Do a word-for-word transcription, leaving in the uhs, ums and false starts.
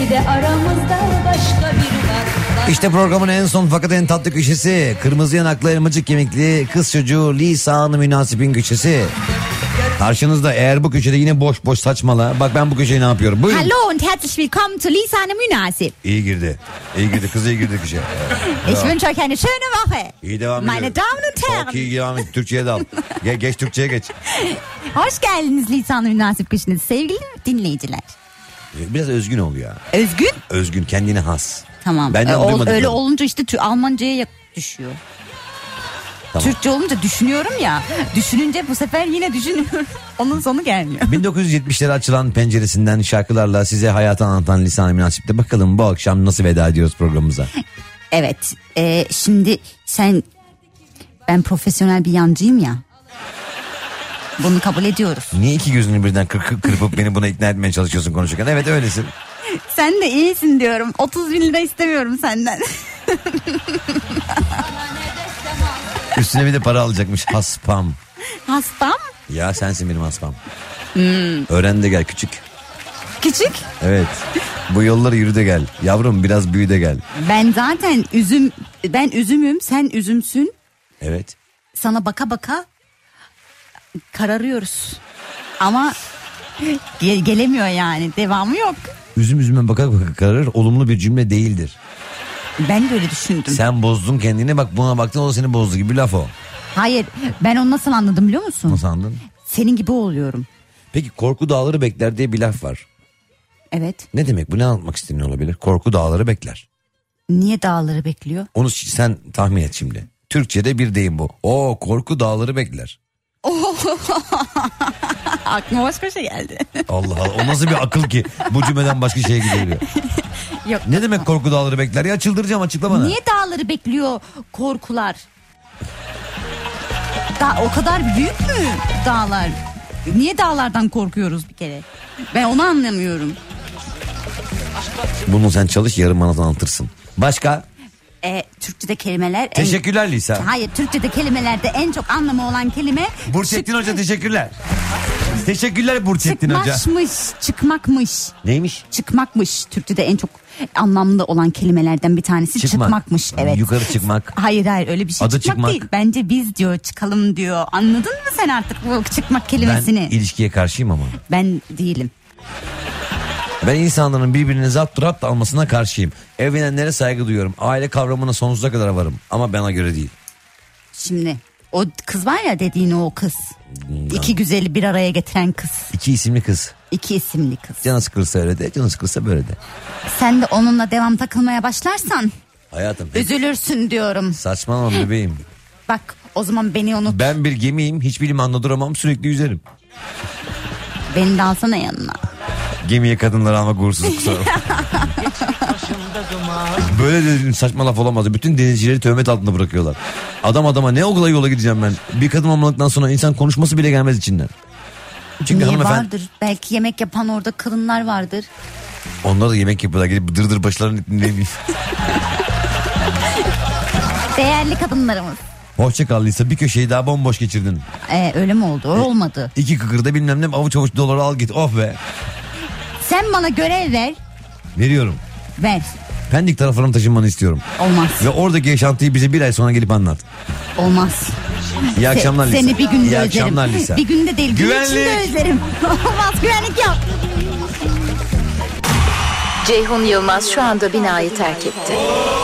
belki de aramızda başka biri var. İşte programın en son fakat en tatlı köşesi. Kırmızı yanaklı elmacık kemikli kız çocuğu lisanı münasibin köşesi. Karşınızda eğer bu köşede yine boş boş saçmala. Bak ben bu köşeyi ne yapıyorum. Buyurun. Hallo und herzlich willkommen zu Lisanı Münasip. İyi girdi. İyi girdi. Kız iyi girdi köşeye. Ich wünsche euch eine schöne Woche. İyi devam Meine ediyor. Damen und Herren. Çok iyi devam et. Türkçe'ye dal. Ge geç Türkçe'ye geç. Hoş geldiniz Lisanı Münasip köşesine sevgili dinleyiciler. Biraz özgün ol ya. Özgün? Özgün, kendine has. Tamam. Benden Ee, ol, duymadıklarım. öyle olunca işte tü- Almanca'ya düşüyor. Tamam. Türkçe olunca düşünüyorum ya. Düşününce bu sefer yine düşünüyorum. Onun sonu gelmiyor. bin dokuz yüz yetmişlere açılan penceresinden şarkılarla size hayatı anlatan Lisan-ı Münasip'te bakalım bu akşam nasıl veda ediyoruz programımıza. Evet. E, şimdi sen... Ben profesyonel bir yancıyım ya. Bunu kabul ediyoruz. Niye iki gözünü birden kır, kır, kırpıp beni buna ikna etmeye çalışıyorsun konuşurken? Evet öylesin. Sen de iyisin diyorum. otuz bin lira istemiyorum senden. Üstüne bir de para alacakmış haspam. Hastam? Ya sensin benim haspam. Hmm. Öğren de gel küçük. Küçük? Evet. Bu yolları yürü de gel. Yavrum biraz büyü de gel. Ben zaten üzüm, ben üzümüm, sen üzümsün. Evet. Sana baka baka kararıyoruz. Ama ge- gelemiyor yani. Devamı yok. Üzüm üzüme baka baka kararır olumlu bir cümle değildir. Ben de öyle düşündüm. Sen bozdun kendini, bak buna baktın, o da seni bozdu gibi laf o. Hayır, ben onu nasıl anladım biliyor musun? Nasıl anladın? Senin gibi oluyorum. Peki korku dağları bekler diye bir laf var. Evet. Ne demek bu, ne anlatmak isteniyor olabilir? Korku dağları bekler. Niye dağları bekliyor? Onu sen tahmin et şimdi. Türkçe'de bir deyim bu. Oo, korku dağları bekler. Aklıma başka şey geldi. Allah Allah, o nasıl bir akıl ki bu cümleden başka şeye gidebiliyor. Yok. Ne demek korku dağları bekler ya, çıldıracağım, açıkla bana. Niye dağları bekliyor korkular? Da o kadar büyük mü dağlar? Niye dağlardan korkuyoruz bir kere? Ben onu anlamıyorum. Bunu sen çalış, yarın bana anlatırsın. Başka? E, Türkçe'de kelimeler... Teşekkürler en... Lisa. Hayır, Türkçe'de kelimelerde en çok anlamı olan kelime... Burçettin Hoca teşekkürler. Teşekkürler Burçettin Hoca. Çıkmakmış, çıkmakmış. Neymiş? Çıkmakmış. Türkçe'de en çok anlamlı olan kelimelerden bir tanesi Çıkmak. çıkmakmış. Evet. Yukarı çıkmak. Hayır hayır, öyle bir şey. Adı çıkmak, çıkmak değil. Bence biz diyor, çıkalım diyor. Anladın mı sen artık bu çıkmak kelimesini? Ben ilişkiye karşıyım ama. Ben değilim. Ben insanların birbirini zapt rapt almasına karşıyım. Evlenenlere saygı duyuyorum. Aile kavramına sonsuza kadar varım. Ama bana göre değil. Şimdi o kız var ya, dediğin o kız. Hmm. İki güzeli bir araya getiren kız. İki isimli kız. İki isimli kız. Canı sıkılırsa öyle de, canı sıkılırsa böyle de. Sen de onunla devam takılmaya başlarsan... Hayatım. Üzülürsün diyorum. Saçmalama bebeğim. Bak o zaman beni unut. Ben bir gemiyim, hiçbir limanda duramam, sürekli yüzerim. Beni de alsana yanına. Gemiye kadınlar almak uğursuzluk sonra. Böyle dedim, saçma laf olamaz. Bütün denizcileri töhmet altında bırakıyorlar. Adam adama ne okula yola gideceğim ben. Bir kadın olmadıktan sonra insan konuşması bile gelmez içinden. Çünkü niye hanımefendi... vardır? Belki yemek yapan orada kadınlar vardır. Onlar da yemek yapıyorlar. Gelip dır dır başlarının neymiş. Değerli kadınlarımız. Hoşça kal Lisa, bir köşeyi daha bomboş geçirdin. Ee, öyle mi oldu? O olmadı. İki kıkırda bilmem ne avuç avuç doları al git, oh be. Sen bana görev ver. Veriyorum. Ver. Pendik taraflarına taşınmanı istiyorum. Olmaz. Ve oradaki yaşantıyı bize bir ay sonra gelip anlat. Olmaz. İyi akşamlar Lisa. Seni bir günde İyi özlerim. akşamlar Lisa. Bir günde değil, gün Güvenlik. içinde özlerim. Olmaz, güvenlik yap. Ceyhun Yılmaz şu anda binayı terk etti.